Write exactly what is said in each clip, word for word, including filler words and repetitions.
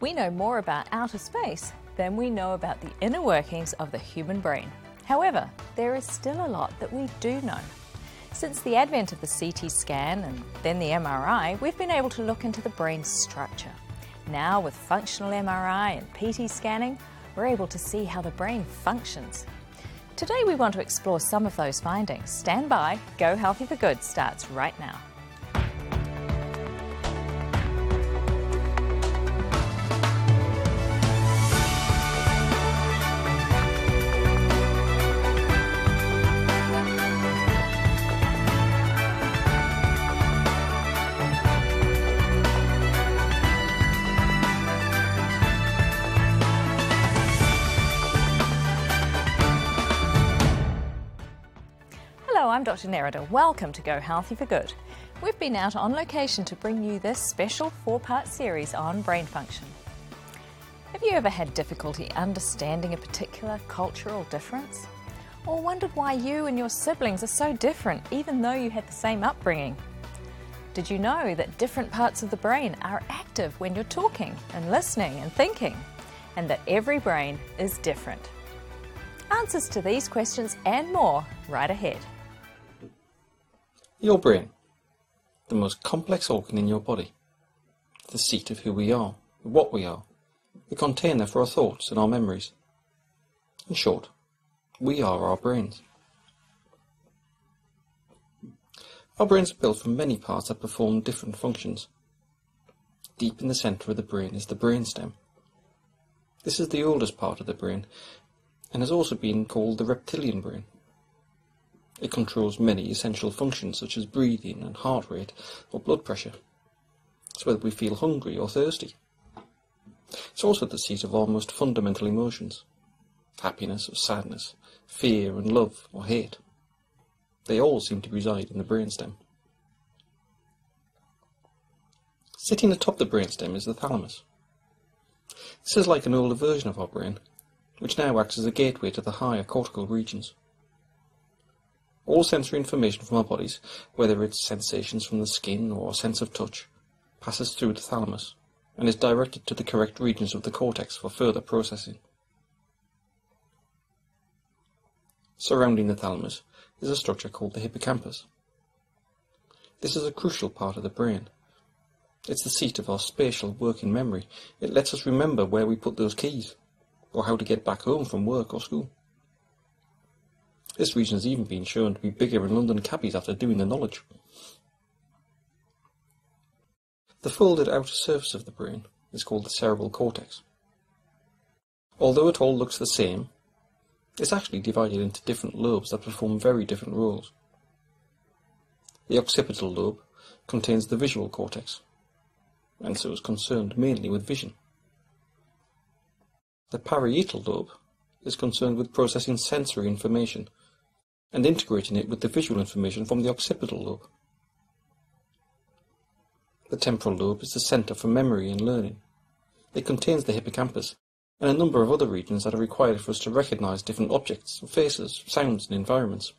We know more about outer space than we know about the inner workings of the human brain. However, there is still a lot that we do know. Since the advent of the C T scan and then the M R I, we've been able to look into the brain's structure. Now, with functional M R I and P T scanning, we're able to see how the brain functions. Today we want to explore some of those findings. Stand by, Go Healthy for Good starts right now. Hello, I'm Doctor Nerida. Welcome to Go Healthy for Good. We've been out on location to bring you this special four-part series on brain function. Have you ever had difficulty understanding a particular cultural difference? Or wondered why you and your siblings are so different even though you had the same upbringing? Did you know that different parts of the brain are active when you're talking and listening and thinking? And that every brain is different? Answers to these questions and more right ahead. Your brain, the most complex organ in your body, the seat of who we are, what we are, the container for our thoughts and our memories. In short, we are our brains. Our brains are built from many parts that perform different functions. Deep in the centre of the brain is the brainstem. This is the oldest part of the brain and has also been called the reptilian brain. It controls many essential functions such as breathing and heart rate or blood pressure. It's whether we feel hungry or thirsty. It's also the seat of our most fundamental emotions: happiness or sadness, fear and love or hate. They all seem to reside in the brainstem. Sitting atop the brainstem is the thalamus. This is like an older version of our brain, which now acts as a gateway to the higher cortical regions. All sensory information from our bodies, whether it's sensations from the skin or a sense of touch, passes through the thalamus and is directed to the correct regions of the cortex for further processing. Surrounding the thalamus is a structure called the hippocampus. This is a crucial part of the brain. It's the seat of our spatial working memory. It lets us remember where we put those keys, or how to get back home from work or school. This region has even been shown to be bigger in London cabbies after doing the knowledge. The folded outer surface of the brain is called the cerebral cortex. Although it all looks the same, it's actually divided into different lobes that perform very different roles. The occipital lobe contains the visual cortex, and so is concerned mainly with vision. The parietal lobe is concerned with processing sensory information and integrating it with the visual information from the occipital lobe. The temporal lobe is the centre for memory and learning. It contains the hippocampus and a number of other regions that are required for us to recognise different objects, faces, sounds and environments.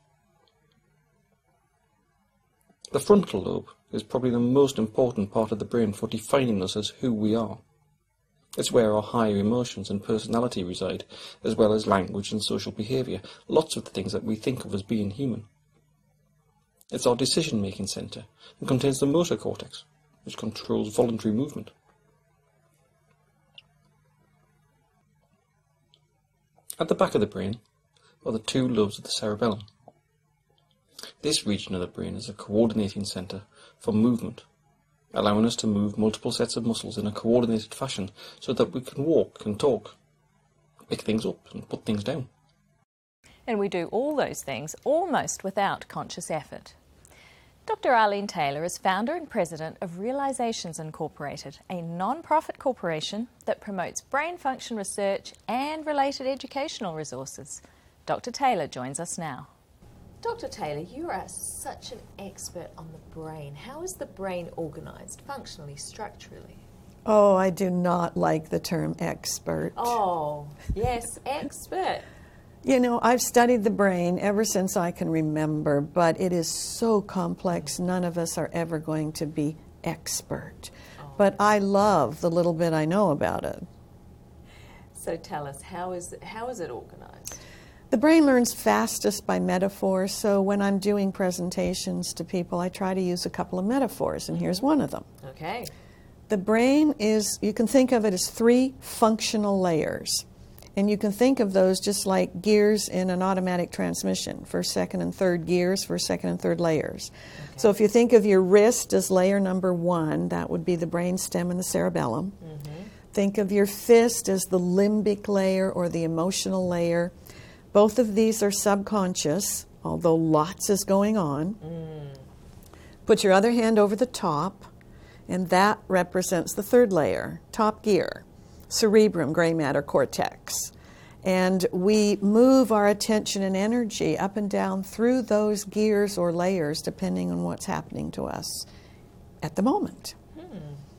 The frontal lobe is probably the most important part of the brain for defining us as who we are. It's where our higher emotions and personality reside, as well as language and social behaviour, lots of the things that we think of as being human. It's our decision-making centre and contains the motor cortex, which controls voluntary movement. At the back of the brain are the two lobes of the cerebellum. This region of the brain is a coordinating centre for movement, allowing us to move multiple sets of muscles in a coordinated fashion so that we can walk and talk, pick things up and put things down. And we do all those things almost without conscious effort. Doctor Arlene Taylor is founder and president of Realizations Incorporated, a non-profit corporation that promotes brain function research and related educational resources. Doctor Taylor joins us now. Doctor Taylor, you are such an expert on the brain. How is the brain organised functionally, structurally? Oh, I do not like the term expert. Oh, yes, expert. You know, I've studied the brain ever since I can remember, but it is so complex, none of us are ever going to be expert. Oh. but I love the little bit I know about it. So tell us, how is it, how is it organized? The brain learns fastest by metaphor, so when I'm doing presentations to people, I try to use a couple of metaphors, and here's one of them. Okay. The brain is, you can think of it as three functional layers. And you can think of those just like gears in an automatic transmission, first, second, and third gears, first, second, and third layers. Okay. So if you think of your wrist as layer number one, that would be the brainstem and the cerebellum. Mm-hmm. Think of your fist as the limbic layer or the emotional layer. Both of these are subconscious, although lots is going on. Mm. Put your other hand over the top, and that represents the third layer, top gear, cerebrum, gray matter, cortex. And we move our attention and energy up and down through those gears or layers depending on what's happening to us at the moment. Hmm.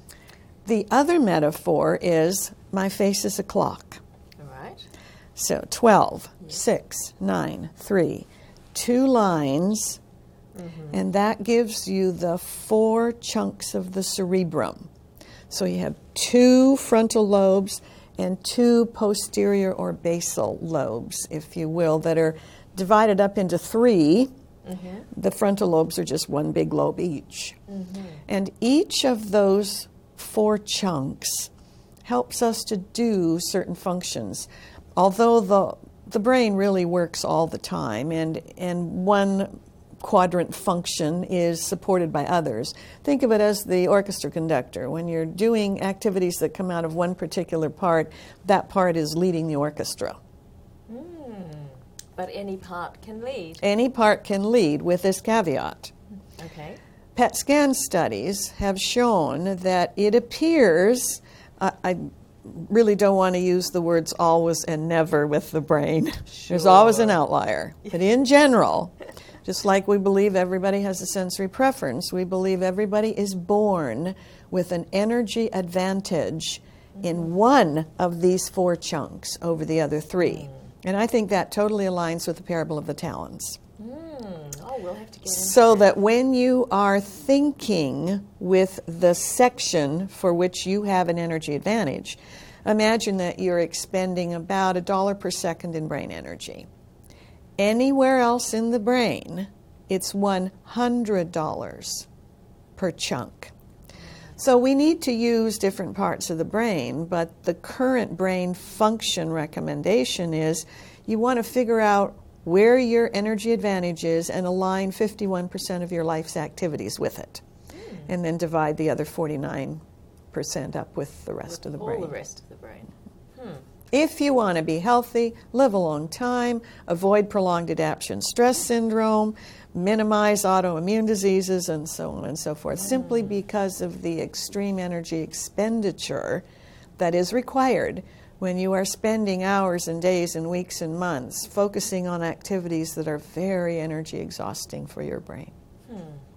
The other metaphor is my face is a clock. All right. So twelve, yes. six, nine, three, two lines, mm-hmm. and that gives you the four chunks of the cerebrum. So you have two frontal lobes and two posterior or basal lobes, if you will, that are divided up into three. Mm-hmm. The frontal lobes are just one big lobe each. Mm-hmm. And each of those four chunks helps us to do certain functions. Although the the brain really works all the time, and, and one quadrant function is supported by others. Think of it as the orchestra conductor. When you're doing activities that come out of one particular part, that part is leading the orchestra. Mm, but any part can lead. Any part can lead with this caveat. Okay. P E T scan studies have shown that it appears, uh, I really don't want to use the words always and never with the brain. Sure. There's always an outlier. But in general, just like we believe everybody has a sensory preference, we believe everybody is born with an energy advantage mm-hmm. in one of these four chunks over the other three. Mm. And I think that totally aligns with the parable of the talents. Mm. Oh, we'll have to get into So that. that when you are thinking with the section for which you have an energy advantage, imagine that you're expending about a dollar per second in brain energy. Anywhere else in the brain, it's one hundred dollars per chunk. So we need to use different parts of the brain, but the current brain function recommendation is you want to figure out where your energy advantage is and align fifty-one percent of your life's activities with it. Mm. And then divide the other forty-nine percent up with the rest with of the all brain. All the rest of the brain. Hmm. If you want to be healthy, live a long time, avoid prolonged adaptation stress syndrome, minimize autoimmune diseases, and so on and so forth, mm. simply because of the extreme energy expenditure that is required when you are spending hours and days and weeks and months focusing on activities that are very energy exhausting for your brain. Hmm.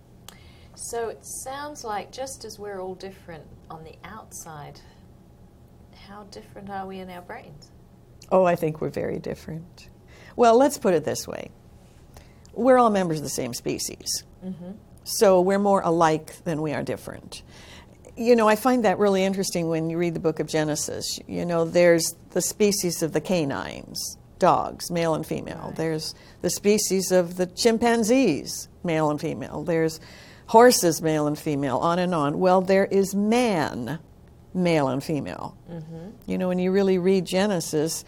So it sounds like just as we're all different on the outside, how different are we in our brains? Oh, I think we're very different. Well, let's put it this way. We're all members of the same species. Mm-hmm. So we're more alike than we are different. You know, I find that really interesting when you read the book of Genesis. You know, there's the species of the canines, dogs, male and female. Right. There's the species of the chimpanzees, male and female. There's horses, male and female, on and on. Well, there is man, male and female. Mm-hmm. You know, when you really read Genesis,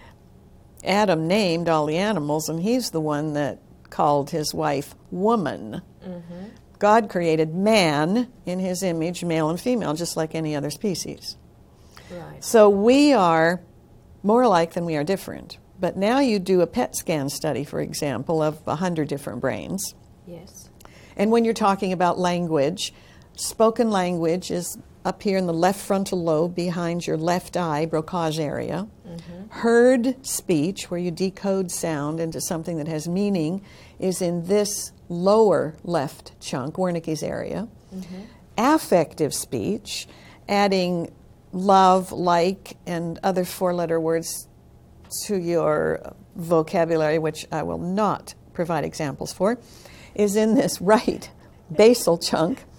Adam named all the animals, and he's the one that called his wife woman. Mm-hmm. God created man in his image, male and female, just like any other species. Right. So we are more alike than we are different. But now you do a P E T scan study, for example, of one hundred different brains. Yes. And when you're talking about language, spoken language is up here in the left frontal lobe behind your left eye, Broca's area. Mm-hmm. Heard speech, where you decode sound into something that has meaning, is in this lower left chunk, Wernicke's area. Mm-hmm. Affective speech, adding love, like, and other four-letter words to your vocabulary, which I will not provide examples for, is in this right basal chunk.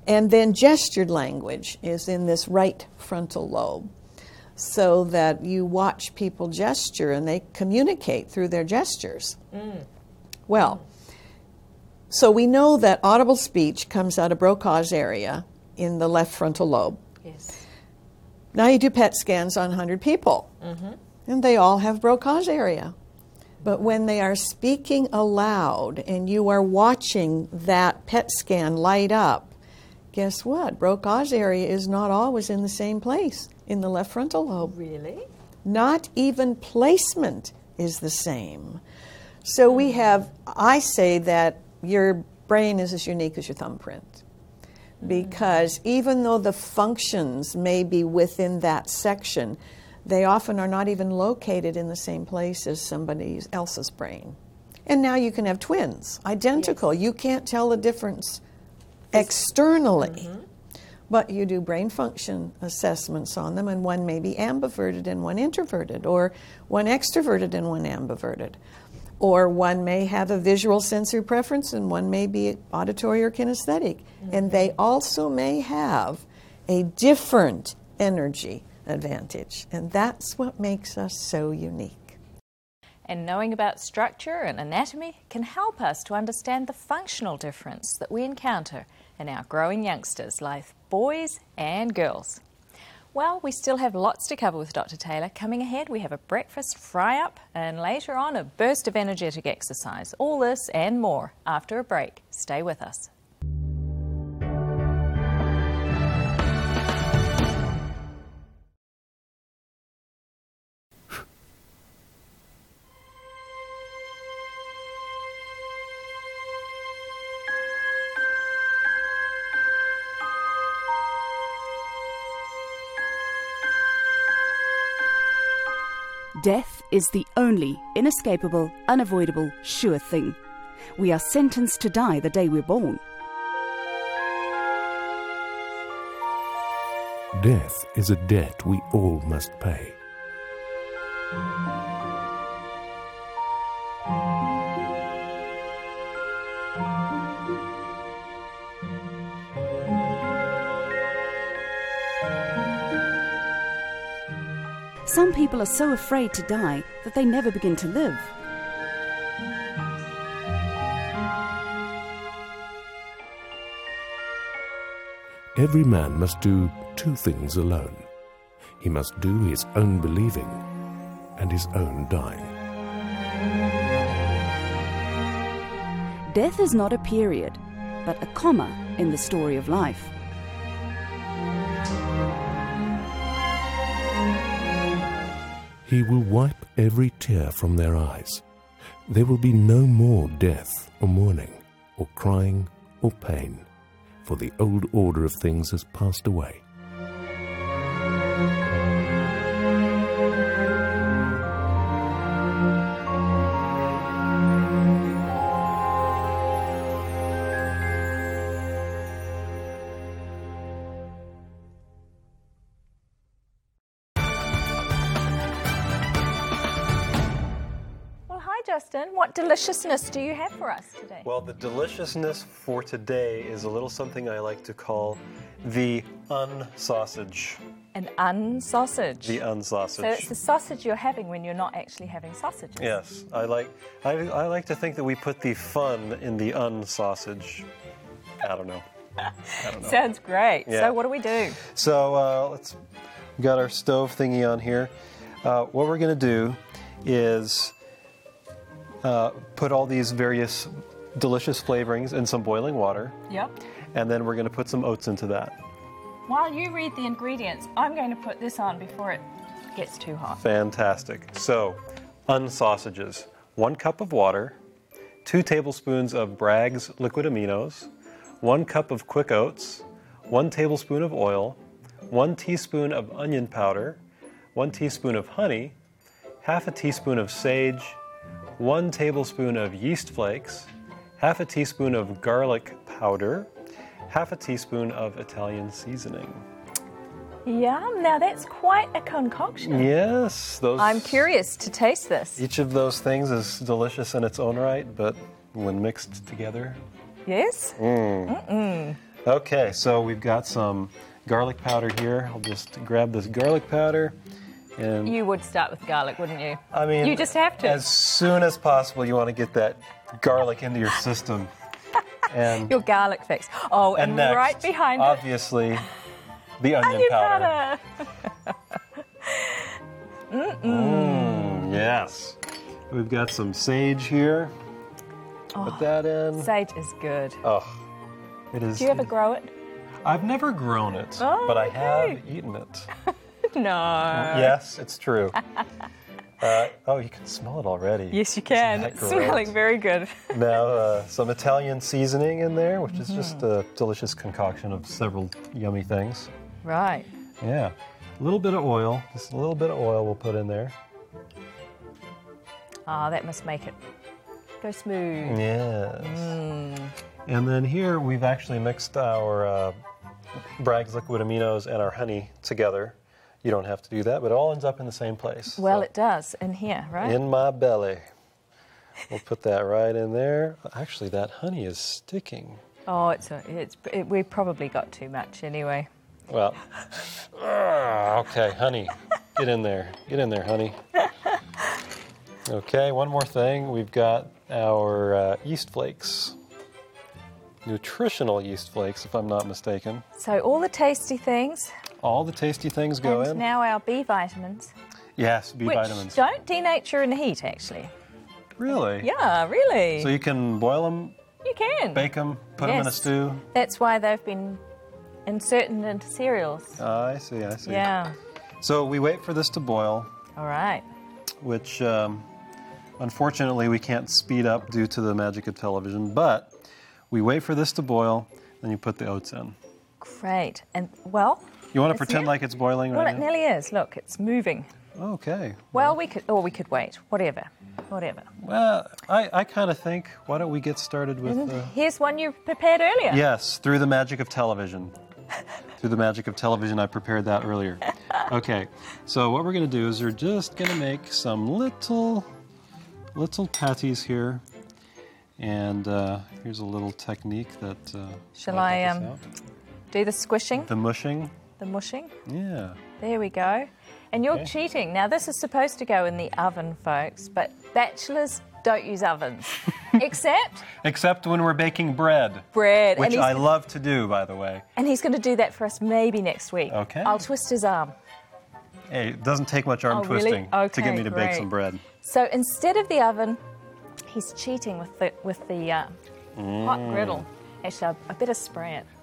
And then gestured language is in this right frontal lobe, so that you watch people gesture and they communicate through their gestures. Mm. Well, so we know that audible speech comes out of Brocau's area in the left frontal lobe. Yes. Now you do P E T scans on one hundred people, mm-hmm. and they all have Brocau's area. But when they are speaking aloud and you are watching that P E T scan light up, guess what? Brocau's area is not always in the same place in the left frontal lobe. Really? Not even placement is the same. So we have, I say that your brain is as unique as your thumbprint. Because even though the functions may be within that section, they often are not even located in the same place as somebody else's brain. And now you can have twins, identical. Yes. You can't tell the difference externally. Mm-hmm. But you do brain function assessments on them, and one may be ambiverted and one introverted, or one extroverted and one ambiverted. Or one may have a visual sensory preference and one may be auditory or kinesthetic. Mm-hmm. And they also may have a different energy advantage. And that's what makes us so unique. And knowing about structure and anatomy can help us to understand the functional difference that we encounter in our growing youngsters, like boys and girls. Well, we still have lots to cover with Doctor Taylor. Coming ahead, we have a breakfast fry-up and later on a burst of energetic exercise. All this and more after a break. Stay with us. Death is the only inescapable, unavoidable, sure thing. We are sentenced to die the day we're born. Death is a debt we all must pay. Some people are so afraid to die that they never begin to live. Every man must do two things alone. He must do his own believing and his own dying. Death is not a period, but a comma in the story of life. He will wipe every tear from their eyes. There will be no more death or mourning or crying or pain, for the old order of things has passed away. Justin, what deliciousness do you have for us today? Well, the deliciousness for today is a little something I like to call the unsausage. An unsausage? The unsausage. So it's the sausage you're having when you're not actually having sausages. Yes, I like I, I like to think that we put the fun in the unsausage. I don't know. I don't know. Sounds great. Yeah. So what do we do? So uh, let's we got our stove thingy on here. Uh, what we're going to do is Uh, put all these various delicious flavorings in some boiling water. Yep. And then we're going to put some oats into that. While you read the ingredients, I'm going to put this on before it gets too hot. Fantastic. So, unsausages. One cup of water, two tablespoons of Bragg's liquid aminos, one cup of quick oats, one tablespoon of oil, one teaspoon of onion powder, one teaspoon of honey, half a teaspoon of sage, one tablespoon of yeast flakes, half a teaspoon of garlic powder, half a teaspoon of Italian seasoning. Yum, now that's quite a concoction. Yes. Those, I'm curious to taste this. Each of those things is delicious in its own right, but when mixed together. Yes? Mm. Mm-mm. Okay, so we've got some garlic powder here. I'll just grab this garlic powder and You would start with garlic, wouldn't you? I mean, You just have to. As soon as possible, you want to get that garlic into your system. And, Your garlic fix. Oh, and, and next, right behind it, obviously, the onion, onion powder. powder. Mm, yes. We've got some sage here. Put that in. Sage is good. Oh, it is. Do you ever grow it? I've never grown it, Oh, but I okay. have eaten it. No. Yes, it's true. Uh, oh, you can smell it already. Yes, you can. Isn't that It's great? smelling very good. Now, uh, some Italian seasoning in there, which is just Mm-hmm. a delicious concoction of several yummy things. Right. Yeah. A little bit of oil, just a little bit of oil we'll put in there. Ah, that must make it go smooth. Yes. Mm. And then here we've actually mixed our uh, Bragg's liquid aminos and our honey together. You don't have to do that, but it all ends up in the same place. Well, So, it does in here, right? in my belly. We'll put that right in there. Actually, that honey is sticking. Oh, it's a, it's it, we probably got too much anyway. Well, ah, okay, honey, get in there. Get in there, honey. Okay, one more thing. We've got our uh, yeast flakes. Nutritional yeast flakes, if I'm not mistaken. So all the tasty things, All the tasty things go and in. now our B vitamins, Yes, B which vitamins. don't denature in the heat, actually. Really? Yeah, really. So you can boil them, you can. bake them, put them in a Yes. stew. That's why they've been inserted into cereals. Ah, I see, I see. Yeah. So we wait for this to boil, All right. which um, unfortunately we can't speed up due to the magic of television, but we wait for this to boil, then you put the oats in. Great. And well, You want to It's pretend near- like it's boiling well, right it now? nearly is. Look, it's moving. Okay. Well, we could, or we could wait. Whatever. Whatever. Well, I, I kind of think, why don't we get started with... Uh, Here's one you prepared earlier. yes, through the magic of television. Through the magic of television, I prepared that earlier. Okay, so what we're going to do is we're just going to make some little, little patties here. And uh, here's a little technique that... Uh, Shall might I help us um, out. do the squishing, The mushing. the mushing? Yeah. There we go. And you're Okay. cheating. Now, this is supposed to go in the oven, folks, but bachelors don't use ovens. Except Except when we're baking bread. bread. Which and he's, I love to do, by the way. and he's going to do that for us maybe next week. Okay. I'll twist his arm. Hey, it doesn't take much arm Oh, really? twisting to get Okay, me to bake great. some bread. So instead of the oven, he's cheating with the, with the uh, hot Mm. griddle. Actually, I, I better spray it.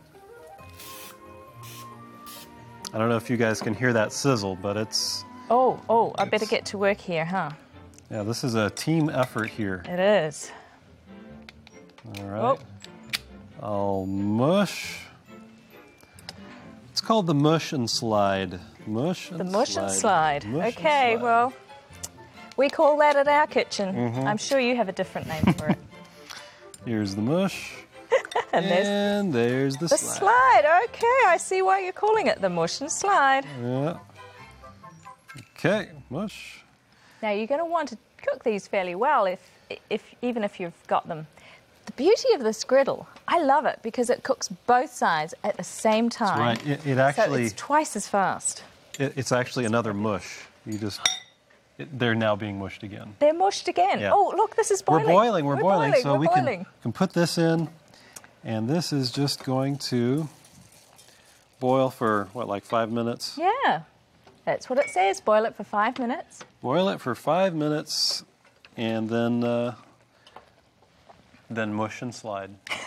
I don't know if you guys can hear that sizzle, but it's... Oh, oh, I better It's- get to work here, huh? Yeah, this is a team effort here. It is. All right. I'll mush. It's called the mush and slide. Mush and The mush and slide. Mush and Okay, slide. well, we call that at our kitchen. Mm-hmm. I'm sure you have a different name for it. Here's the mush. And there's and there's the, the slide. slide. Okay, I see why you're calling it the mush and slide. Yeah. Okay, mush. Now you're going to want to cook these fairly well, if, if even if you've got them. The beauty of this griddle, I love it because it cooks both sides at the same time. Right. It, it So actually, it's twice as fast. it, it's actually another mush. You just, it, they're now being mushed again. They're mushed again. Yeah. Oh, look, this is boiling. We're boiling. We're, boiling. So we're we boiling. can can put this in, and this is just going to boil for what, like five minutes? Yeah, that's what it says. Boil it for five minutes. Boil it for five minutes, and then uh, then mush and slide.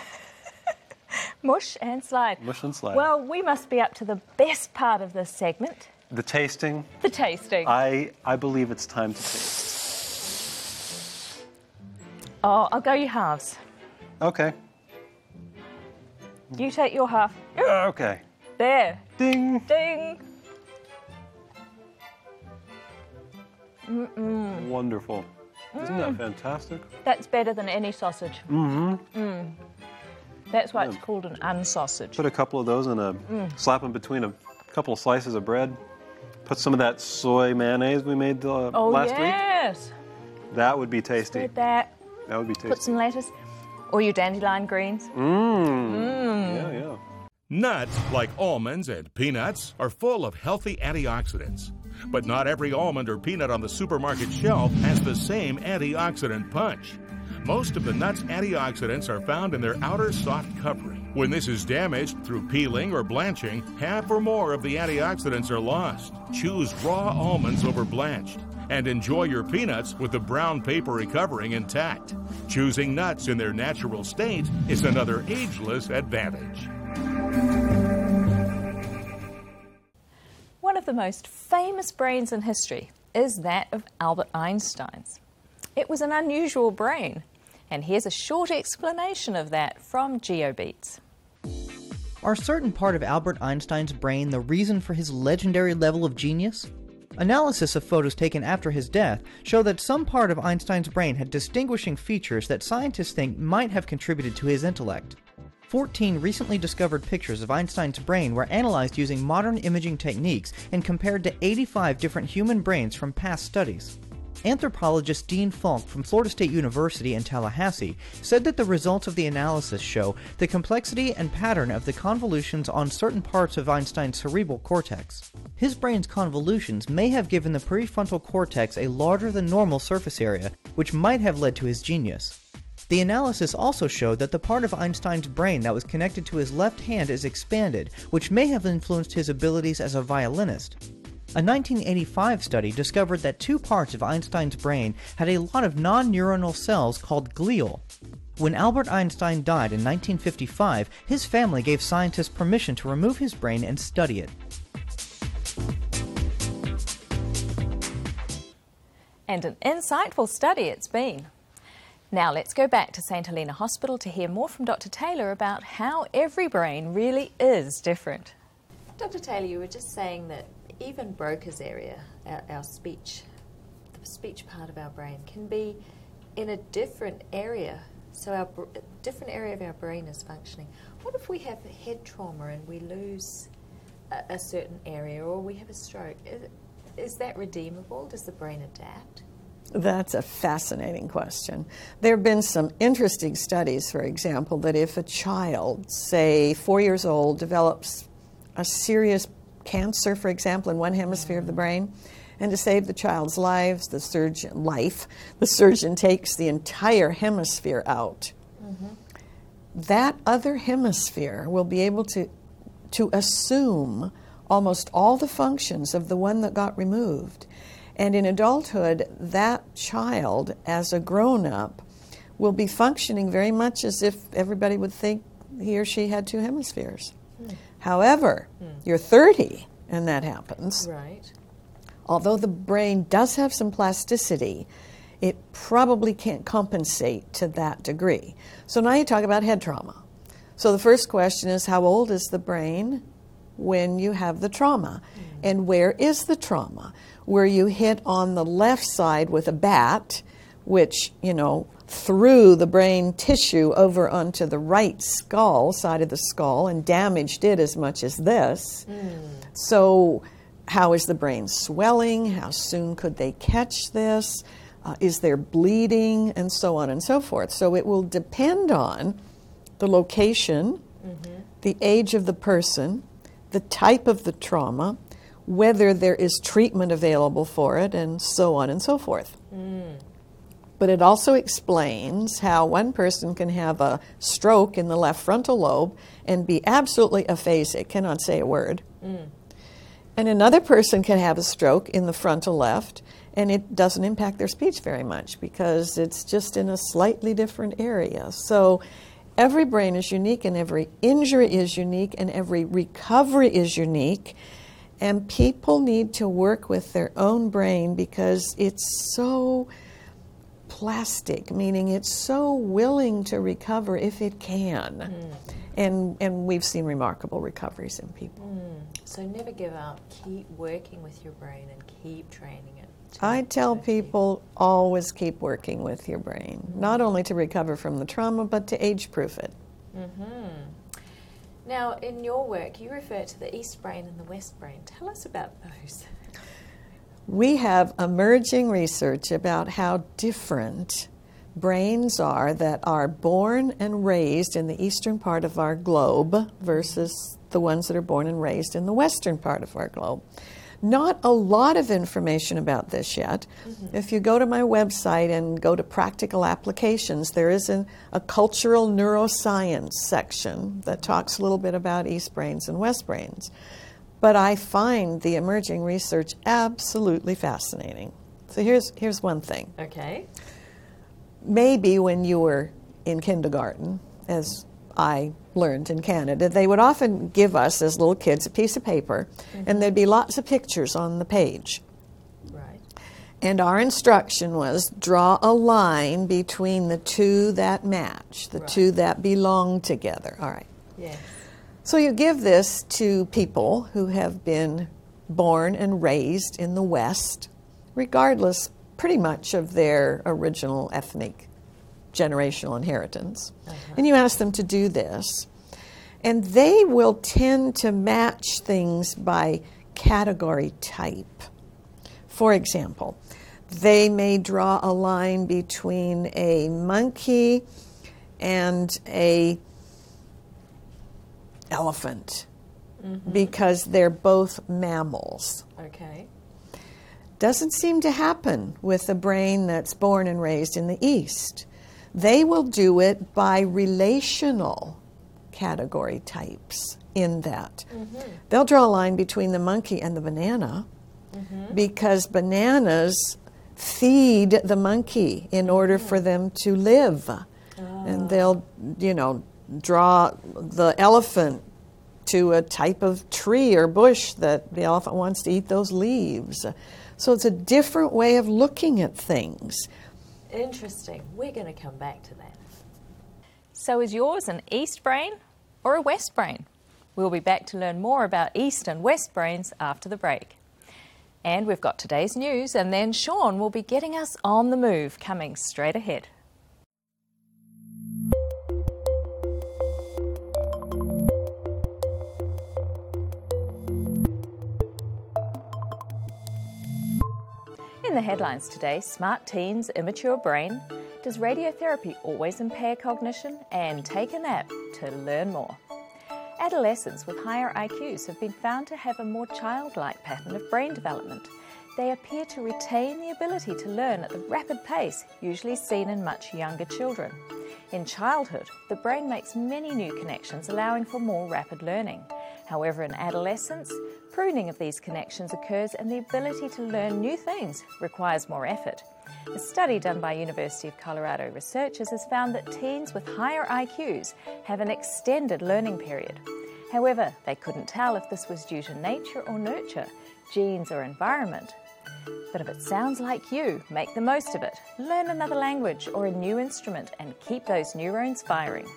Mush and slide. Mush and slide. Well, we must be up to the best part of this segment, the tasting. the tasting. I I believe it's time to taste. Oh, I'll go you halves. Okay. You take your half. Uh, okay. There. Ding. Ding. Wonderful. Isn't that fantastic? That's better than any sausage. Mm-hmm. Mm. That's why it's called an unsausage. Put a couple of those in a, slap them between a couple of slices of bread. Put some of that soy mayonnaise we made uh, Oh, last week. yes. That would be tasty. Spread that. That would be Put tasty. some lettuce. Or your dandelion greens. Mmm. Yeah, yeah. Nuts, like almonds and peanuts, are full of healthy antioxidants. But not every almond or peanut on the supermarket shelf has the same antioxidant punch. Most of the nuts' antioxidants are found in their outer soft covering. When this is damaged through peeling or blanching, half or more of the antioxidants are lost. Choose raw almonds over blanched, and enjoy your peanuts with the brown papery covering intact. Choosing nuts in their natural state is another ageless advantage. One of the most famous brains in history is that of Albert Einstein's. It was an unusual brain, and here's a short explanation of that from GeoBeats. Are certain part of Albert Einstein's brain the reason for his legendary level of genius? Analysis of photos taken after his death show that some part of Einstein's brain had distinguishing features that scientists think might have contributed to his intellect. fourteen recently discovered pictures of Einstein's brain were analyzed using modern imaging techniques and compared to eighty-five different human brains from past studies. Anthropologist Dean Falk from Florida State University in Tallahassee said that the results of the analysis show the complexity and pattern of the convolutions on certain parts of Einstein's cerebral cortex. His brain's convolutions may have given the prefrontal cortex a larger than normal surface area, which might have led to his genius. The analysis also showed that the part of Einstein's brain that was connected to his left hand is expanded, which may have influenced his abilities as a violinist. A nineteen eighty-five study discovered that two parts of Einstein's brain had a lot of non-neuronal cells called glial. When Albert Einstein died in nineteen fifty-five, his family gave scientists permission to remove his brain and study it. And an insightful study it's been. Now let's go back to Saint Helena Hospital to hear more from Doctor Taylor about how every brain really is different. Doctor Taylor, you were just saying that even Broca's area, our, our speech, the speech part of our brain, can be in a different area. So our a different area of our brain is functioning. What if we have head trauma and we lose a, a certain area, or we have a stroke? Is, is that redeemable? Does the brain adapt? That's a fascinating question. There have been some interesting studies, for example, that if a child, say four years old, develops a serious cancer, for example, in one hemisphere of the brain, and to save the child's lives, the surgeon life, the surgeon takes the entire hemisphere out. Mm-hmm. That other hemisphere will be able to to assume almost all the functions of the one that got removed. And in adulthood, that child, as a grown-up, will be functioning very much as if everybody would think he or she had two hemispheres. Hmm. However, hmm. you're thirty, and that happens. Right. Although the brain does have some plasticity, it probably can't compensate to that degree. So now you talk about head trauma. So the first question is, how old is the brain when you have the trauma? Hmm. And where is the trauma? Where you hit on the left side with a bat, which, you know, threw the brain tissue over onto the right skull, side of the skull, and damaged it as much as this. Mm. So how is the brain swelling? How soon could they catch this? Uh, is there bleeding? And so on and so forth. So it will depend on the location, mm-hmm. the age of the person, the type of the trauma, whether there is treatment available for it, and so on and so forth. Mm. But it also explains how one person can have a stroke in the left frontal lobe and be absolutely aphasic, cannot say a word. Mm. And another person can have a stroke in the frontal left, and it doesn't impact their speech very much because it's just in a slightly different area. So every brain is unique, and every injury is unique, and every recovery is unique. And people need to work with their own brain because it's so plastic, meaning it's so willing to recover if it can. Mm. And and we've seen remarkable recoveries in people. Mm. So never give up. Keep working with your brain and keep training it. I tell people always keep working with your brain, mm-hmm. not only to recover from the trauma, but to age-proof it. Mm-hmm. Now, in your work, you refer to the East brain and the West brain. Tell us about those. We have emerging research about how different brains are that are born and raised in the eastern part of our globe versus the ones that are born and raised in the western part of our globe. Not a lot of information about this yet. Mm-hmm. If you go to my website and go to practical applications, there is an, a cultural neuroscience section that talks a little bit about east brains and west brains. But I find the emerging research absolutely fascinating. So here's here's one thing. Okay. Maybe when you were in kindergarten, as I learned in Canada, they would often give us as little kids a piece of paper, mm-hmm. and there'd be lots of pictures on the page. Right. And our instruction was draw a line between the two that match, the right. two that belong together. All right. Yes. So you give this to people who have been born and raised in the West, regardless pretty much of their original ethnic generational inheritance. Uh-huh. And you ask them to do this. And they will tend to match things by category type. For example, they may draw a line between a monkey and a elephant, mm-hmm. because they're both mammals. Okay. Doesn't seem to happen with a brain that's born and raised in the East. They will do it by relational category types in that. Mm-hmm. They'll draw a line between the monkey and the banana, mm-hmm. because bananas feed the monkey in order for them to live. Oh. And they'll, you know, draw the elephant to a type of tree or bush that the elephant wants to eat those leaves. So it's a different way of looking at things. Interesting. We're going to come back to that. So is yours an East brain or a West brain? We'll be back to learn more about East and West brains after the break. And we've got today's news, and then Sean will be getting us on the move, coming straight ahead. In the headlines today, smart teens, immature brain, does radiotherapy always impair cognition, and take a nap to learn more. Adolescents with higher I Qs have been found to have a more childlike pattern of brain development. They appear to retain the ability to learn at the rapid pace usually seen in much younger children. In childhood, the brain makes many new connections, allowing for more rapid learning. However, in adolescence, pruning of these connections occurs and the ability to learn new things requires more effort. A study done by University of Colorado researchers has found that teens with higher I Qs have an extended learning period. However, they couldn't tell if this was due to nature or nurture, genes or environment. But if it sounds like you, make the most of it. Learn another language or a new instrument and keep those neurons firing.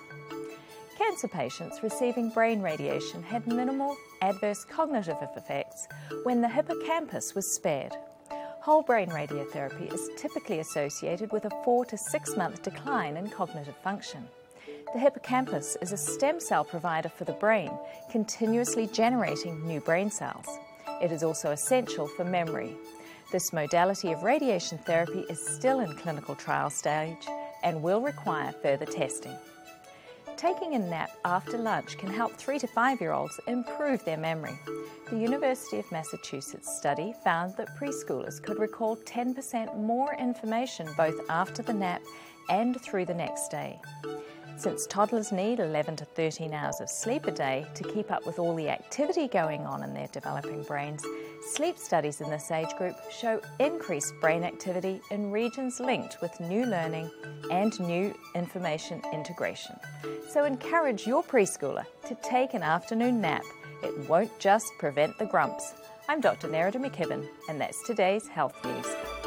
Cancer patients receiving brain radiation had minimal adverse cognitive effects when the hippocampus was spared. Whole brain radiotherapy is typically associated with a four to six month decline in cognitive function. The hippocampus is a stem cell provider for the brain, continuously generating new brain cells. It is also essential for memory. This modality of radiation therapy is still in clinical trial stage and will require further testing. Taking a nap after lunch can help three to five-year-olds improve their memory. The University of Massachusetts study found that preschoolers could recall ten percent more information both after the nap and through the next day. Since toddlers need eleven to thirteen hours of sleep a day to keep up with all the activity going on in their developing brains, sleep studies in this age group show increased brain activity in regions linked with new learning and new information integration. So encourage your preschooler to take an afternoon nap. It won't just prevent the grumps. I'm Doctor Nerida McKibben, and that's today's Health News.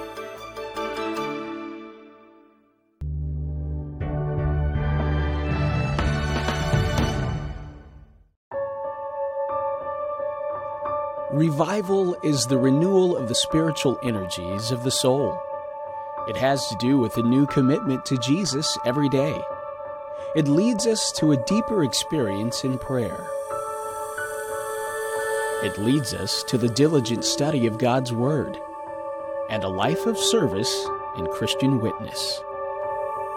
Revival is the renewal of the spiritual energies of the soul. It has to do with a new commitment to Jesus every day. It leads us to a deeper experience in prayer. It leads us to the diligent study of God's Word and a life of service and Christian witness.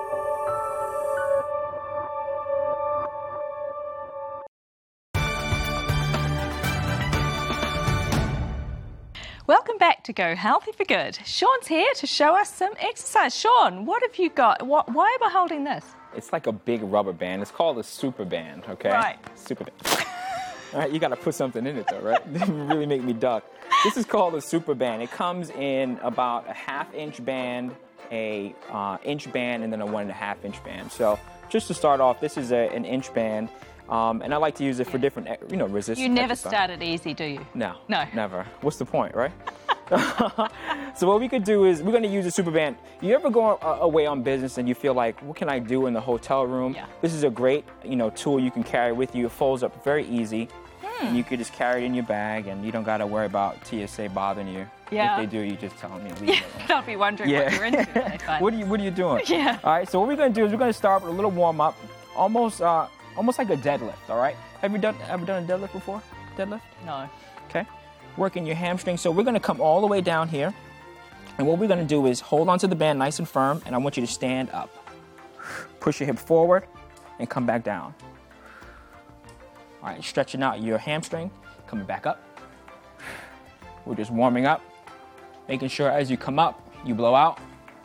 Welcome back to Go Healthy for Good. Sean's here to show us some exercise. Sean, what have you got? What, why am I holding this? It's like a big rubber band. It's called a super band, okay? Right. Super band. All right, you got to put something in it, though, right? They really make me duck. This is called a super band. It comes in about a half-inch band, a uh, inch band, and then a one and a half inch band. So just to start off, this is a, an inch band, um, and I like to use it for different, you know, resistance. You never exercise. started easy, do you? No. No. Never. What's the point, right? So what we could do is we're going to use a super band. You ever go uh, away on business and you feel like, what can I do in the hotel room? Yeah. This is a great, you know, tool you can carry with you. It folds up very easy. Hmm. And you could just carry it in your bag, and you don't got to worry about T S A bothering you. Yeah. If they do, you just tell them, you know, leave Yeah, it alone. they'll be wondering Yeah. what you're into when they find What are you What are you doing? Yeah. All right. So what we're going to do is we're going to start with a little warm up, almost uh, almost like a deadlift. All right. Have you done ever done a deadlift before? Deadlift. No. Okay. Working your hamstring. So we're going to come all the way down here, and what we're going to do is hold onto the band nice and firm, and I want you to stand up. Push your hip forward, and come back down. All right. Stretching out your hamstring, coming back up. We're just warming up, making sure as you come up, you blow out,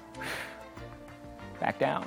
back down.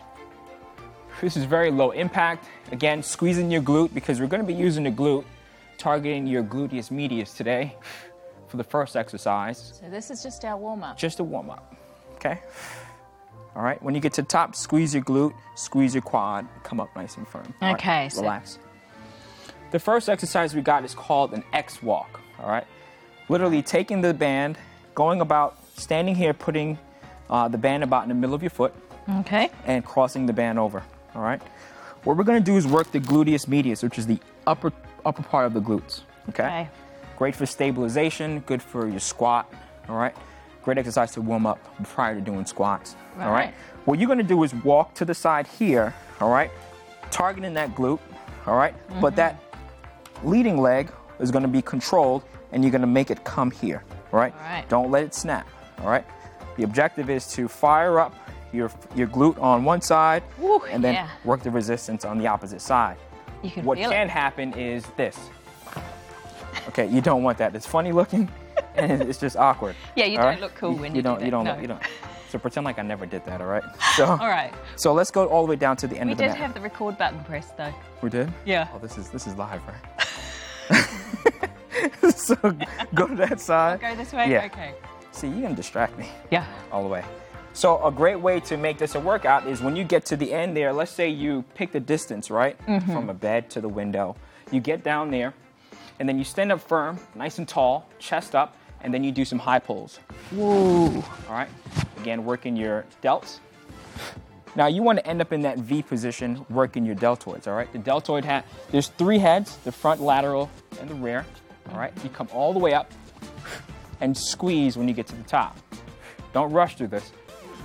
This is very low impact. Again, squeezing your glute, because we're going to be using the glute, targeting your gluteus medius today for the first exercise. So this is just our warm-up. Just a warm-up, okay? All right, when you get to the top, squeeze your glute, squeeze your quad, come up nice and firm. All right, Okay, so- relax. The first exercise we got is called an X walk, all right? Literally taking the band, going about, standing here, putting uh, the band about in the middle of your foot, Okay. and crossing the band over, all right? What we're gonna do is work the gluteus medius, which is the upper upper part of the glutes, okay? Okay. Great for stabilization, good for your squat, all right? Great exercise to warm up prior to doing squats, all right? Right. What you're gonna do is walk to the side here, all right? Targeting that glute, all right? But that leading leg is gonna be controlled, and you're gonna make it come here, all right? All right. Don't let it snap, all right? The objective is to fire up your your glute on one side, Woo, and then yeah. work the resistance on the opposite side. You can What feel can it. happen is this. Okay, you don't want that. It's funny looking, and it's just awkward. Yeah, you all don't right? look cool when you do don't. that, You don't. no. You don't. So pretend like I never did that. All right. So. All right. So let's go all the way down to the end We of the did mat. have the record button pressed, though. We did. Yeah. Oh, this is this is live, right? So go to that side. Go this way? Yeah. Okay. See, you're gonna distract me. Yeah. All the way. So a great way to make this a workout is when you get to the end there, let's say you pick the distance, right? From a bed to the window. You get down there, and then you stand up firm, nice and tall, chest up, and then you do some high pulls. Woo. All right? Again, working your delts. Now you want to end up in that V position, working your deltoids, all right? The deltoid hat, there's three heads, the front, lateral, and the rear, all right? You come all the way up and squeeze when you get to the top. Don't rush through this.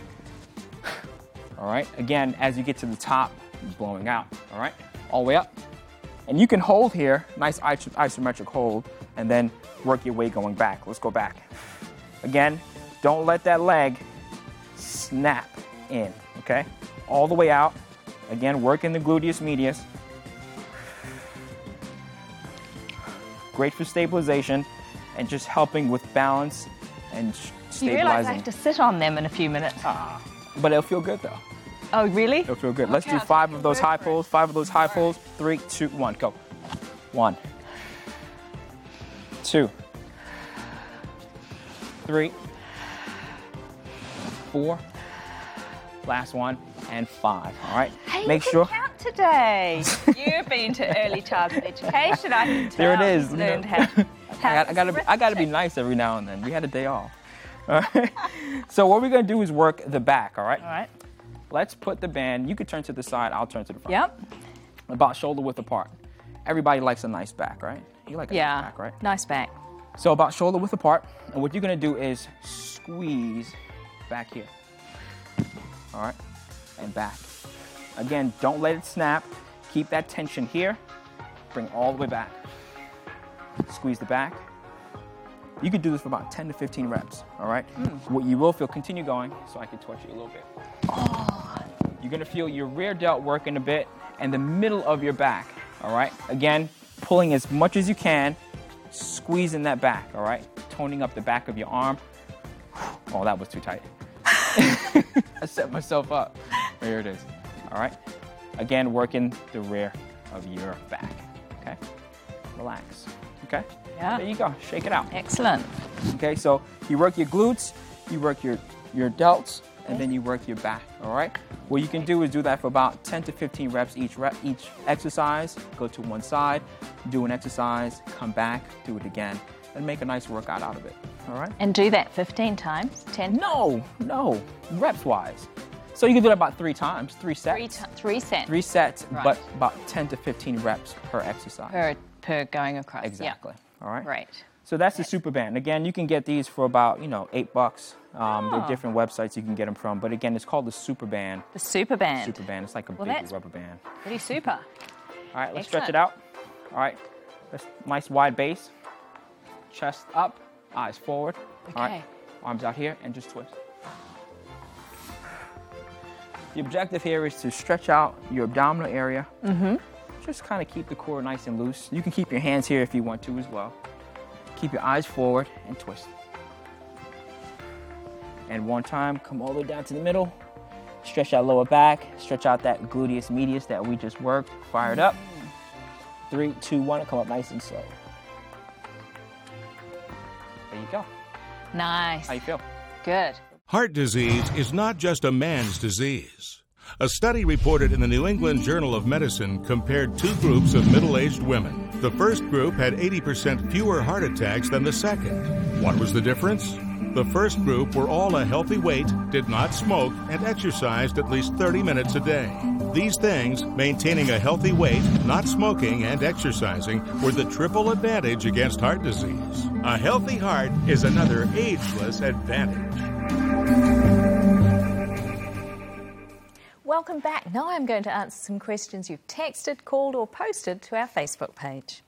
All right, again, as you get to the top, blowing out, all right? All the way up. And you can hold here, nice iso- isometric hold, and then work your way going back. Let's go back. Again, don't let that leg snap in, okay? All the way out. Again, working the gluteus medius. Great for stabilization and just helping with balance and sh- You realise I stabilizing. have to sit on them in a few minutes. Ah, but it'll feel good though. Oh, really? It'll feel good. Okay, Let's do I'll five take of your those word high for it. pulls. Five of those high pulls. Three, two, one, go. One, two, three, four. Last one, and five. All right. Hey, Make you sure. can count today. You've been to early childhood education. I can tell. There it is. You've you know. learned how. how I, got, I gotta. Be, I gotta be nice every now and then. We had a day off. All right. So what we're gonna do is work the back. All right. All right. Let's put the band. You could turn to the side. I'll turn to the front. Yep. About shoulder width apart. Everybody likes a nice back, right? You like a Yeah. nice back, right? Nice back. So about shoulder width apart, and what you're gonna do is squeeze back here. All right, and back. Again, don't let it snap. Keep that tension here. Bring all the way back. Squeeze the back. You could do this for about ten to fifteen reps, all right? What you will feel, continue going so I can touch you a little bit. You're gonna feel your rear delt working a bit and the middle of your back, all right? Again, pulling as much as you can, squeezing that back, all right? toning up the back of your arm. Oh, that was too tight. I set myself up. There it is. All right. Again, working the rear of your back. Okay. Relax. Okay. Yeah. There you go. Shake it out. Excellent. Okay. So you work your glutes, you work your your delts, and then you work your back. All right. What you can do is do that for about ten to fifteen reps each rep, each exercise. Go to one side, do an exercise, come back, do it again, and make a nice workout out of it. All right. And do that fifteen times, ten? No, no, reps wise. So you can do that about three times, three sets. Three, t- three sets. Three sets, Right. but about ten to fifteen reps per exercise. Per, per going across. Exactly. All right. Great. So that's the Super Band. Again, you can get these for about, you know, eight bucks. Um, There Oh. are different websites you can get them from. But again, it's called the Super Band. The Super Band. Super Band. It's like a Well, big that's- rubber band. Pretty super. All right, let's Excellent. stretch it out. All right. Let's, nice wide base. Chest up, eyes forward. All right. Okay. Arms out here and just twist. The objective here is to stretch out your abdominal area. Mm-hmm. Just kind of keep the core nice and loose. You can keep your hands here if you want to as well. Keep your eyes forward and twist. And one time, come all the way down to the middle. Stretch out lower back. Stretch out that gluteus medius that we just worked. Fire it up. Three, two, one, and come up nice and slow. There you go. Nice. How you feel? Good. Heart disease is not just a man's disease. A study reported in the New England Journal of Medicine compared two groups of middle-aged women. The first group had eighty percent fewer heart attacks than the second. What was the difference? The first group were all a healthy weight, did not smoke, and exercised at least thirty minutes a day. These things, maintaining a healthy weight, not smoking, and exercising, were the triple advantage against heart disease. A healthy heart is another ageless advantage. Welcome back. Now I'm going to answer some questions you've texted, called, or posted to our Facebook page.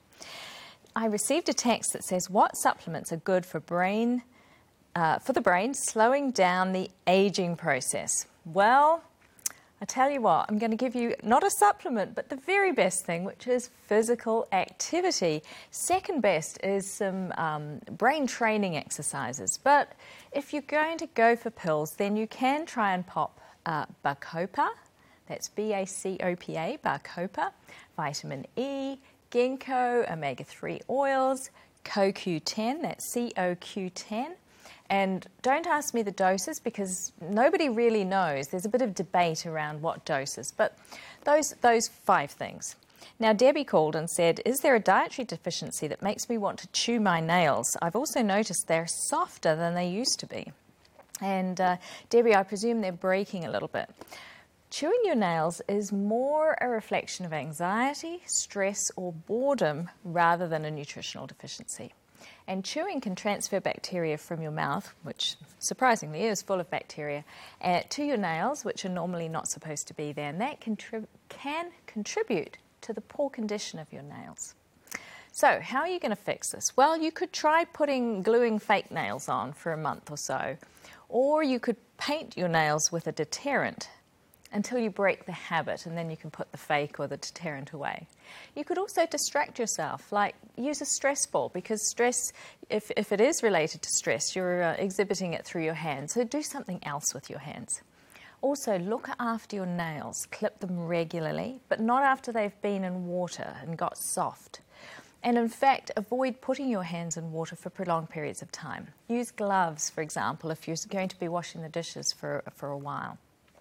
I received a text that says, what supplements are good for brain, uh, for the brain, slowing down the aging process? Well, I tell you what, I'm going to give you not a supplement, but the very best thing, which is physical activity. Second best is some um, brain training exercises. But if you're going to go for pills, then you can try and pop uh, Bacopa. That's B A C O P A, Bacopa, vitamin E, ginkgo, omega three oils, C O Q ten, that's C O Q ten. And don't ask me the doses because nobody really knows. There's a bit of debate around what doses, but those, those five things. Now, Debbie called and said, is there a dietary deficiency that makes me want to chew my nails? I've also noticed they're softer than they used to be. And uh, Debbie, I presume they're breaking a little bit. Chewing your nails is more a reflection of anxiety, stress, or boredom rather than a nutritional deficiency. And chewing can transfer bacteria from your mouth, which surprisingly is full of bacteria, uh, to your nails, which are normally not supposed to be there. And that contrib- can contribute to the poor condition of your nails. So how are you going to fix this? Well, you could try putting gluing fake nails on for a month or so, or you could paint your nails with a deterrent until you break the habit, and then you can put the fake or the deterrent away. You could also distract yourself, like use a stress ball, because stress, if, if it is related to stress, you're uh, exhibiting it through your hands, so do something else with your hands. Also, look after your nails. Clip them regularly, but not after they've been in water and got soft. And in fact, avoid putting your hands in water for prolonged periods of time. Use gloves, for example, if you're going to be washing the dishes for, for a while.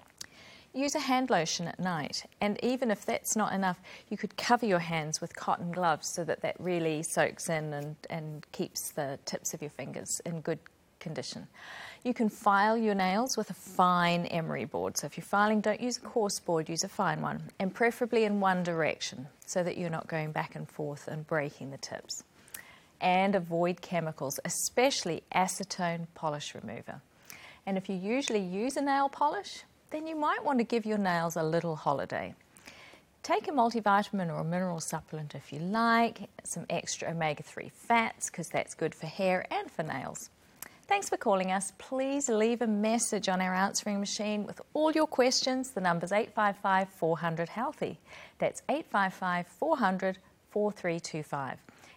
Use a hand lotion at night, and even if that's not enough, you could cover your hands with cotton gloves so that that really soaks in and, and keeps the tips of your fingers in good condition. You can file your nails with a fine emery board. So if you're filing, don't use a coarse board, use a fine one, and preferably in one direction so that you're not going back and forth and breaking the tips. And avoid chemicals, especially acetone polish remover. And if you usually use a nail polish, then you might want to give your nails a little holiday. Take a multivitamin or a mineral supplement if you like, some extra omega three fats because that's good for hair and for nails. Thanks for calling us. Please leave a message on our answering machine with all your questions. The number's eight five five, four hundred, healthy. That's eight five five, four hundred, four three two five.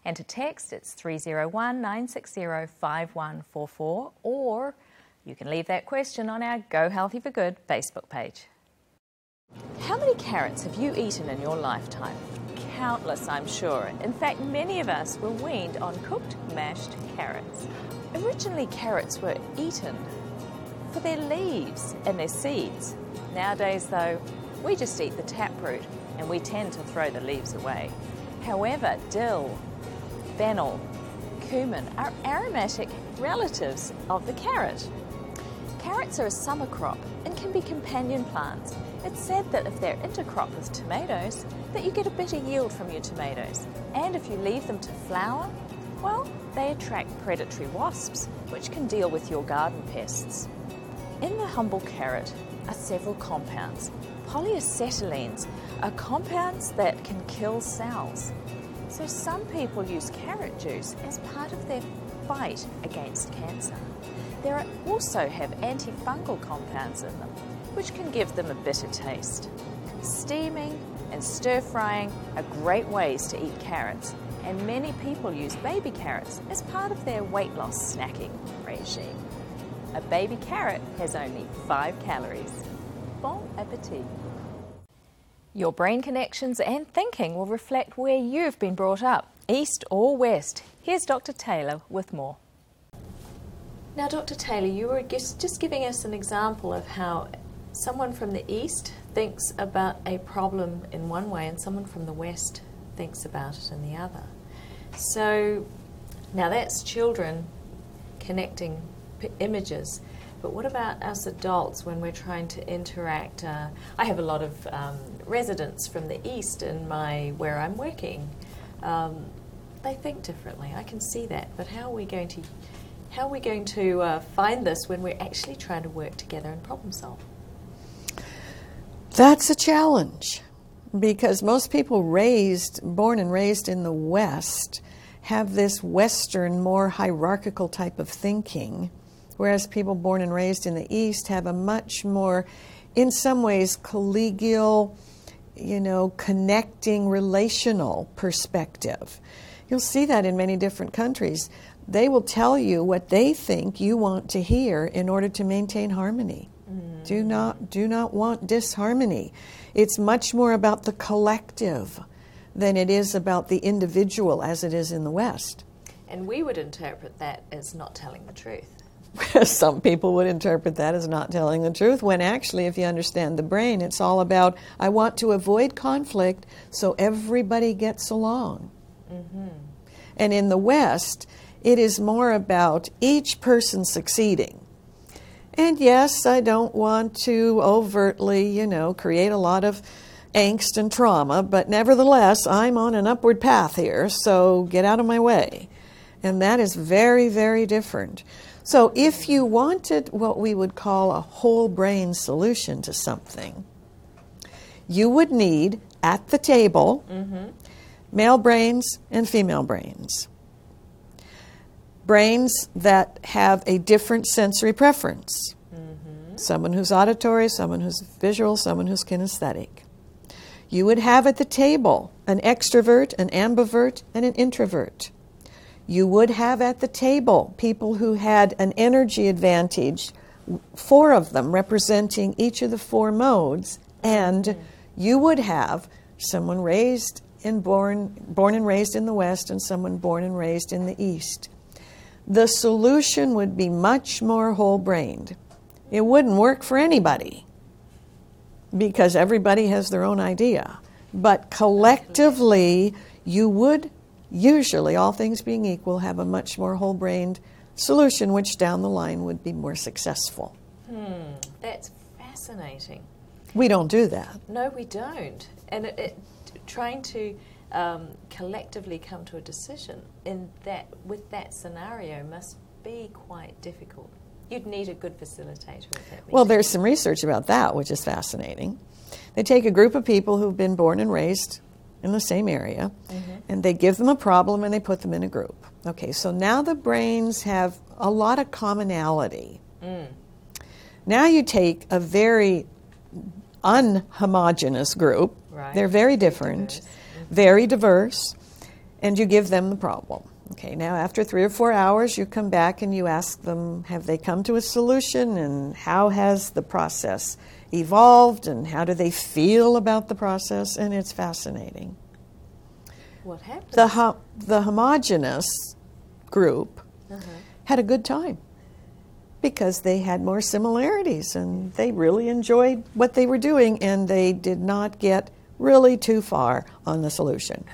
And to text, it's three oh one, nine six zero, five one four four, or you can leave that question on our Go Healthy for Good Facebook page. How many carrots have you eaten in your lifetime? Countless, I'm sure. In fact, many of us were weaned on cooked, mashed carrots. Originally, carrots were eaten for their leaves and their seeds. Nowadays, though, we just eat the taproot and we tend to throw the leaves away. However, dill, fennel, cumin are aromatic relatives of the carrot. Carrots are a summer crop and can be companion plants. It's said that if they're intercrop with tomatoes, that you get a better yield from your tomatoes. And if you leave them to flower, well, they attract predatory wasps, which can deal with your garden pests. In the humble carrot are several compounds. Polyacetylenes are compounds that can kill cells. So some people use carrot juice as part of their fight against cancer. There are also have antifungal compounds in them, which can give them a bitter taste. Steaming and stir-frying are great ways to eat carrots, and many people use baby carrots as part of their weight loss snacking regime. A baby carrot has only five calories. Bon appetit. Your brain connections and thinking will reflect where you've been brought up, east or west. Here's Doctor Taylor with more. Now, Doctor Taylor, you were just giving us an example of how someone from the east thinks about a problem in one way and someone from the west thinks about it in the other. So, now that's children connecting p- images. But what about us adults when we're trying to interact? Uh, I have a lot of um, residents from the east in my where I'm working. Um, they think differently. I can see that. But how are we going to how are we going to uh, find this when we're actually trying to work together and problem solve? That's a challenge, because most people raised, born and raised in the West, have this Western, more hierarchical type of thinking, whereas people born and raised in the East have a much more, in some ways, collegial, you know, connecting, relational perspective. You'll see that in many different countries. They will tell you what they think you want to hear in order to maintain harmony. Mm. Do not, do not want disharmony. It's much more about the collective than it is about the individual as it is in the West. And we would interpret that as not telling the truth. Some people would interpret that as not telling the truth, when actually, if you understand the brain, it's all about, I want to avoid conflict so everybody gets along. Mm-hmm. And in the West, it is more about each person succeeding. And yes, I don't want to overtly, you know, create a lot of angst and trauma, but nevertheless, I'm on an upward path here, so get out of my way. And that is very, very different. So if you wanted what we would call a whole brain solution to something, you would need, at the table, mm-hmm. male brains and female brains. Brains that have a different sensory preference. Mm-hmm. Someone who's auditory, someone who's visual, someone who's kinesthetic. You would have at the table an extrovert, an ambivert, and an introvert. You would have at the table people who had an energy advantage, four of them representing each of the four modes, and mm-hmm. you would have someone raised and born, born and raised in the West and someone born and raised in the East. The solution would be much more whole-brained. It wouldn't work for anybody because everybody has their own idea. But collectively, you would usually, all things being equal, have a much more whole-brained solution, which down the line would be more successful. Hmm, that's fascinating. We don't do that. No, we don't. And it, it, trying to um, collectively come to a decision in that with that scenario must be quite difficult. You'd need a good facilitator with that. Well, there's some research about that, which is fascinating. They take a group of people who've been born and raised in the same area, mm-hmm. and they give them a problem and they put them in a group. Okay, so now the brains have a lot of commonality. Mm. Now you take a very unhomogeneous group. Right. They're very different, diverse. Mm-hmm. very diverse, and you give them the problem. Okay, now after three or four hours, you come back and you ask them, have they come to a solution, and how has the process evolved, and how do they feel about the process? And it's fascinating. What happened? The, ho- the homogeneous group uh-huh. had a good time because they had more similarities, and they really enjoyed what they were doing, and they did not get really too far on the solution.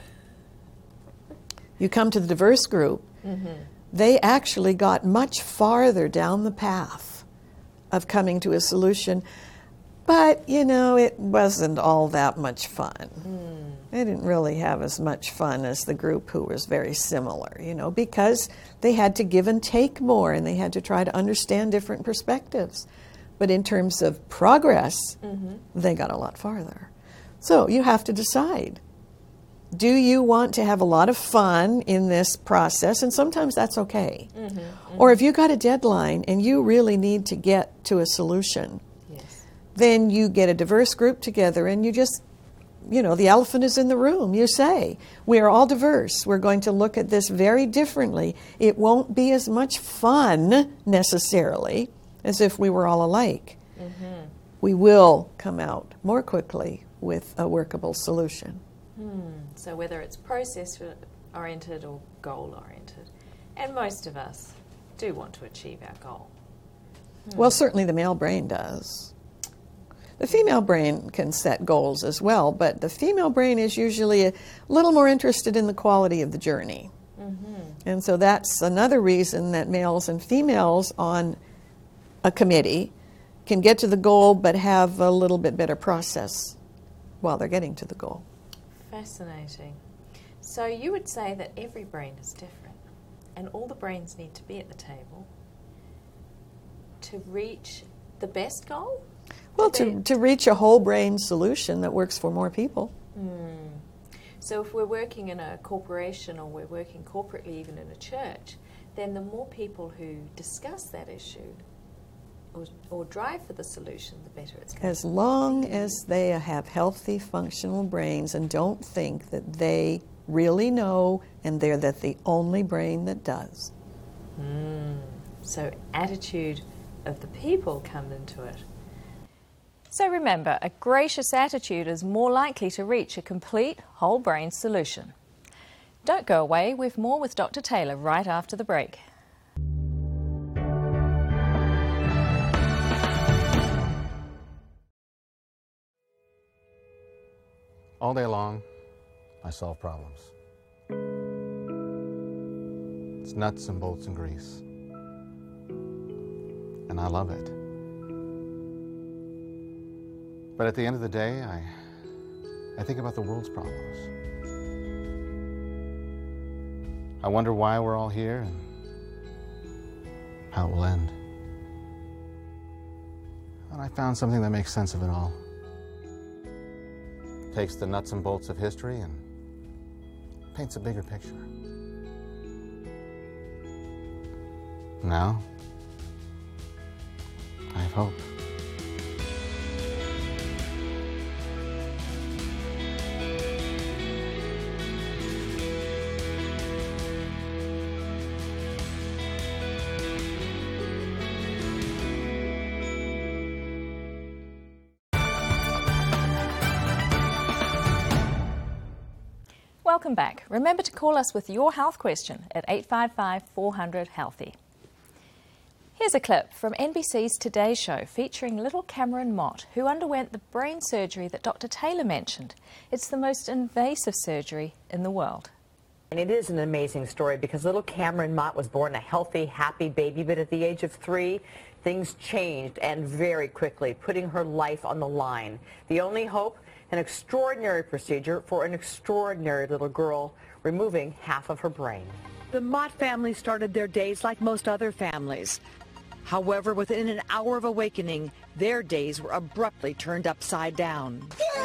You come to the diverse group, mm-hmm. they actually got much farther down the path of coming to a solution, but, you know, it wasn't all that much fun. Mm. They didn't really have as much fun as the group who was very similar, you know, because they had to give and take more, and they had to try to understand different perspectives. But in terms of progress, mm-hmm. they got a lot farther. So you have to decide. Do you want to have a lot of fun in this process? And sometimes that's okay. Mm-hmm, mm-hmm. Or if you got a deadline and you really need to get to a solution, yes. then you get a diverse group together and you just, you know, the elephant is in the room. You say, we are all diverse. We're going to look at this very differently. It won't be as much fun necessarily as if we were all alike. Mm-hmm. We will come out more quickly with a workable solution. Hmm. So whether it's process-oriented or goal-oriented, and most of us do want to achieve our goal. Hmm. Well, certainly the male brain does. The female brain can set goals as well, but the female brain is usually a little more interested in the quality of the journey. Mm-hmm. And so that's another reason that males and females on a committee can get to the goal but have a little bit better process while they're getting to the goal. Fascinating. So you would say that every brain is different, and all the brains need to be at the table to reach the best goal? Well, to, to reach a whole brain solution that works for more people. Mm. So if we're working in a corporation, or we're working corporately even in a church, then the more people who discuss that issue or, or drive for the solution, the better it's going to be. As long as they have healthy, functional brains and don't think that they really know and they're that the only brain that does. Mm. So attitude of the people come into it. So remember, a gracious attitude is more likely to reach a complete whole brain solution. Don't go away, we've more with Doctor Taylor right after the break. All day long, I solve problems. It's nuts and bolts and grease. And I love it. But at the end of the day, I, I think about the world's problems. I wonder why we're all here and how it will end. And I found something that makes sense of it all. Takes the nuts and bolts of history and paints a bigger picture. Now, I have hope. Welcome back. Remember to call us with your health question at eight five five, four hundred, healthy. Here's a clip from N B C's Today Show featuring little Cameron Mott, who underwent the brain surgery that Doctor Taylor mentioned. It's the most invasive surgery in the world. And it is an amazing story because little Cameron Mott was born a healthy, happy baby, but at the age of three, things changed, and very quickly, putting her life on the line. The only hope? An extraordinary procedure for an extraordinary little girl, removing half of her brain. The Mott family started their days like most other families. However, within an hour of awakening, their days were abruptly turned upside down.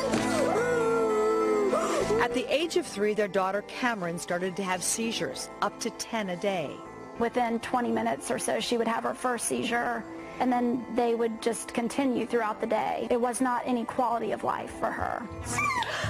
At the age of three, their daughter Cameron started to have seizures, up to ten a day. Within twenty minutes or so, she would have her first seizure, and then they would just continue throughout the day. It was not any quality of life for her.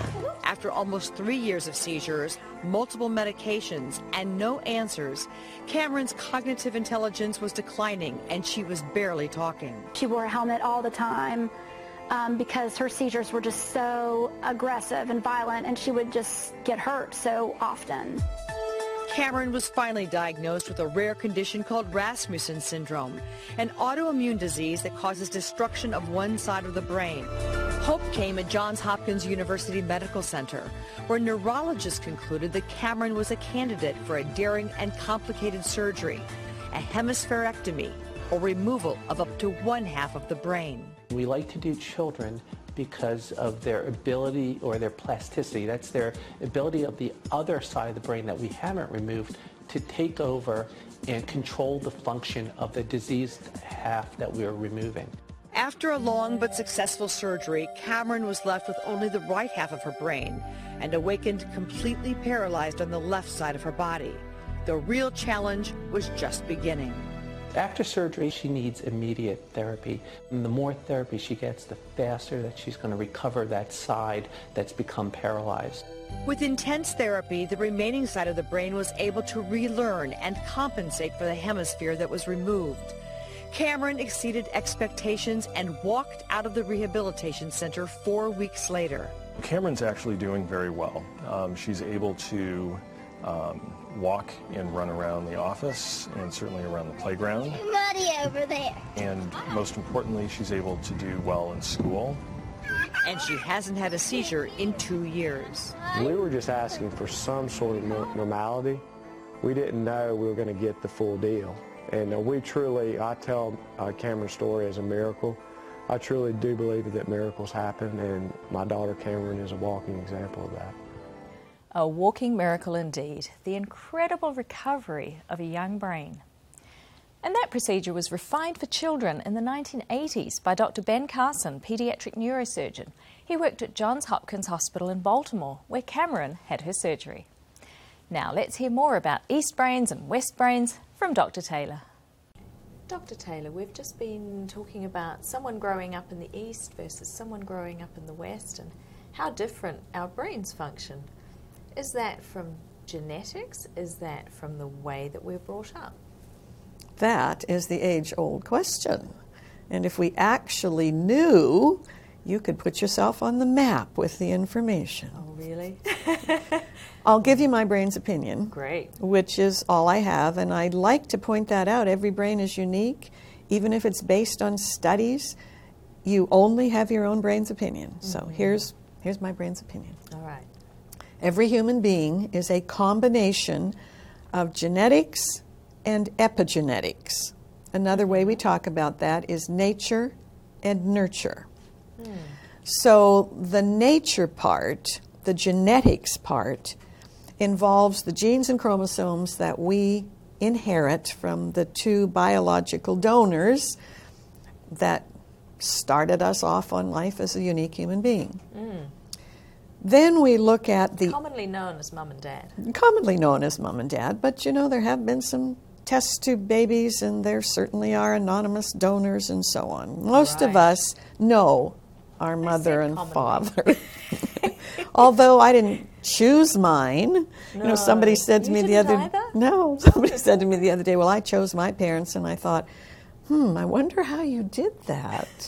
After almost three years of seizures, multiple medications, and no answers, Cameron's cognitive intelligence was declining and she was barely talking. She wore a helmet all the time um, because her seizures were just so aggressive and violent, and she would just get hurt so often. Cameron was finally diagnosed with a rare condition called Rasmussen syndrome, an autoimmune disease that causes destruction of one side of the brain. Hope came at Johns Hopkins University Medical Center, where neurologists concluded that Cameron was a candidate for a daring and complicated surgery, a hemispherectomy, or removal of up to one half of the brain. We like to do children because of their ability or their plasticity. That's their ability of the other side of the brain that we haven't removed to take over and control the function of the diseased half that we're removing. After a long but successful surgery, Cameron was left with only the right half of her brain and awakened completely paralyzed on the left side of her body. The real challenge was just beginning. After surgery, she needs immediate therapy. And the more therapy she gets, the faster that she's going to recover that side that's become paralyzed. With intense therapy, the remaining side of the brain was able to relearn and compensate for the hemisphere that was removed. Cameron exceeded expectations and walked out of the rehabilitation center four weeks later. Cameron's actually doing very well. Um, she's able to um, walk and run around the office and certainly around the playground. Muddy over there. And most importantly, she's able to do well in school. And she hasn't had a seizure in two years. We were just asking for some sort of normality. We didn't know we were going to get the full deal. And uh, we truly, I tell uh, Cameron's story as a miracle. I truly do believe that miracles happen, and my daughter Cameron is a walking example of that. A walking miracle indeed, the incredible recovery of a young brain. And that procedure was refined for children in the nineteen eighties by Doctor Ben Carson, paediatric neurosurgeon. He worked at Johns Hopkins Hospital in Baltimore, where Cameron had her surgery. Now let's hear more about East brains and West brains from Doctor Taylor. Doctor Taylor, we've just been talking about someone growing up in the East versus someone growing up in the West and how different our brains function. Is that from genetics? Is that from the way that we're brought up? That is the age-old question. And if we actually knew, you could put yourself on the map with the information. Oh, really? I'll give you my brain's opinion. Great. Which is all I have, and I'd like to point that out. Every brain is unique. Even if it's based on studies, you only have your own brain's opinion. Mm-hmm. So here's, here's my brain's opinion. All right. Every human being is a combination of genetics and epigenetics. Another way we talk about that is nature and nurture. Mm. So the nature part, the genetics part, involves the genes and chromosomes that we inherit from the two biological donors that started us off on life as a unique human being. Mm. Then we look at the... Commonly known as mum and dad. Commonly known as mum and dad, but you know, there have been some test tube babies and there certainly are anonymous donors and so on. Most right. of us know our mother and commonly. father. Although I didn't choose mine. No. You know, somebody said to you me the other either? No, somebody said to me the other day, well, I chose my parents, and I thought, hmm, I wonder how you did that.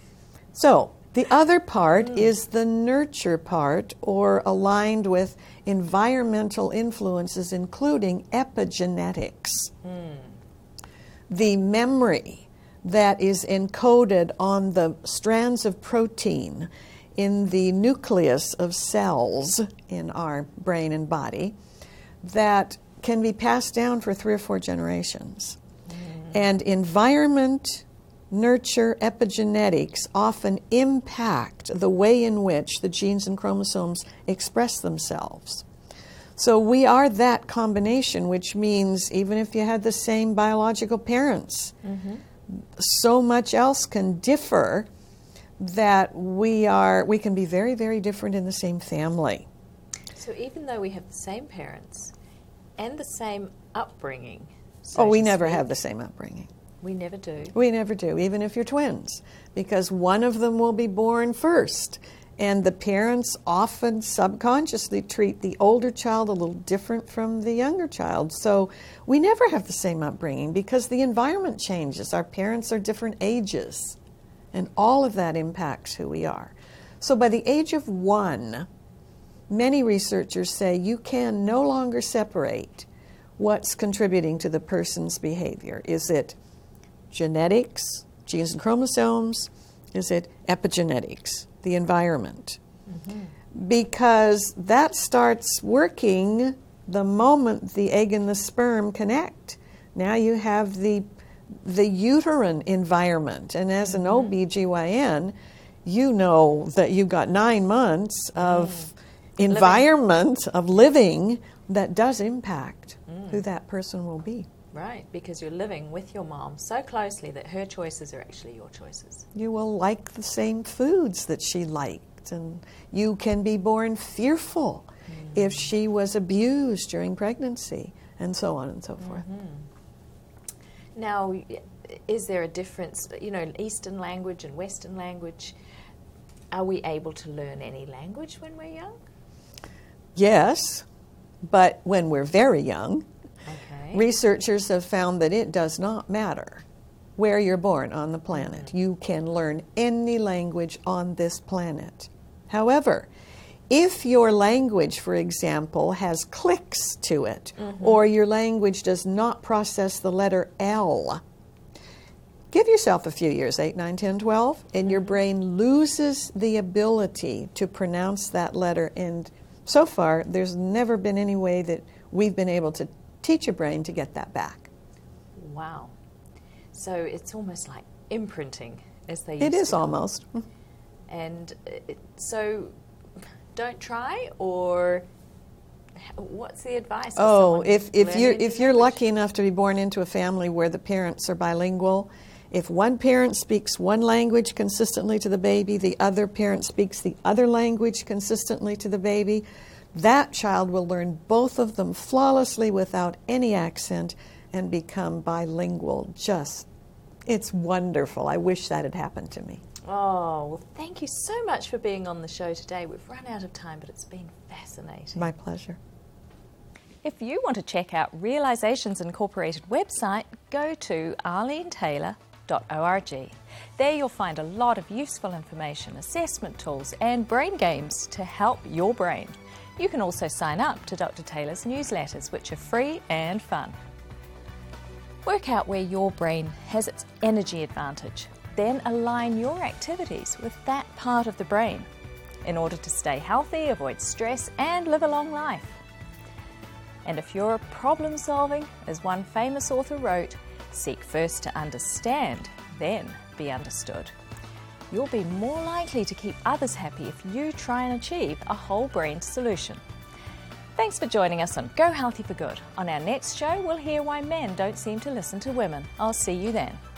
So the other part mm. is the nurture part, or aligned with environmental influences, including epigenetics. Mm. The memory that is encoded on the strands of protein in the nucleus of cells in our brain and body that can be passed down for three or four generations. Mm. And environment, nurture, epigenetics often impact the way in which the genes and chromosomes express themselves. So we are that combination, which means even if you had the same biological parents, mm-hmm. so much else can differ that we are we can be very, very different in the same family. So even though we have the same parents and the same upbringing... So oh, we never speak, have the same upbringing. We never do. We never do, even if you're twins, because one of them will be born first, And the parents often subconsciously treat the older child a little different from the younger child. So we never have the same upbringing because the environment changes. Our parents are different ages, and all of that impacts who we are. So by the age of one, many researchers say you can no longer separate what's contributing to the person's behavior. Is it genetics, genes and chromosomes? Is it epigenetics, the environment? Mm-hmm. Because that starts working the moment the egg and the sperm connect. Now you have the the uterine environment, and as mm-hmm. an O B G Y N, you know that you've got nine months of mm. environment, living. of living, that does impact mm. who that person will be. Right, because you're living with your mom so closely that her choices are actually your choices. You will like the same foods that she liked, and you can be born fearful mm. if she was abused during pregnancy, and so on and so forth. Mm-hmm. Now, is there a difference, you know, Eastern language and Western language? Are we able to learn any language when we're young? Yes, but when we're very young, okay. researchers have found that it does not matter where you're born on the planet. Mm-hmm. You can learn any language on this planet. However, if your language, for example, has clicks to it, mm-hmm. or your language does not process the letter L, give yourself a few years, eight, nine, ten, twelve, and your brain loses the ability to pronounce that letter. And so far, there's never been any way that we've been able to teach your brain to get that back. Wow. So it's almost like imprinting, as they used to. It is almost. And it, so don't try, or what's the advice? Oh, if, if you're, if you're lucky enough to be born into a family where the parents are bilingual, if one parent speaks one language consistently to the baby, the other parent speaks the other language consistently to the baby, that child will learn both of them flawlessly without any accent and become bilingual. Just, it's wonderful. I wish that had happened to me. Oh, well, thank you so much for being on the show today. We've run out of time, but it's been fascinating. My pleasure. If you want to check out Realizations Incorporated website, go to arlene taylor dot org. There you'll find a lot of useful information, assessment tools, and brain games to help your brain. You can also sign up to Doctor Taylor's newsletters, which are free and fun. Work out where your brain has its energy advantage. Then align your activities with that part of the brain in order to stay healthy, avoid stress, and live a long life. And if you're problem solving, as one famous author wrote, seek first to understand, then be understood. You'll be more likely to keep others happy if you try and achieve a whole brain solution. Thanks for joining us on Go Healthy for Good. On our next show, we'll hear why men don't seem to listen to women. I'll see you then.